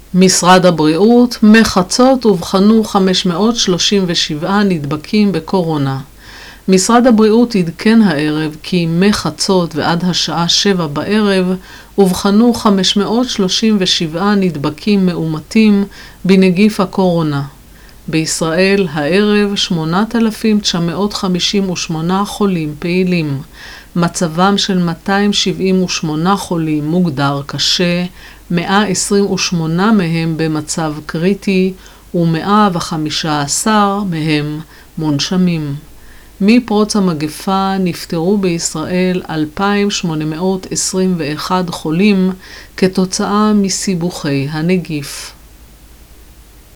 משרד הבריאות, מחצות אובחנו 537 נדבקים בקורונה. משרד הבריאות עדכן הערב כי מחצות ועד השעה 7 בערב אובחנו 537 נדבקים מאומתים בנגיף הקורונה. בישראל הערב 8,958 חולים פעילים. מצבם של 278 חולים מוגדר קשה, 128 מהם במצב קריטי ו115 מהם מונשמים. מפרוץ המגפה נפטרו בישראל 2,821 חולים כתוצאה מסיבוכי הנגיף.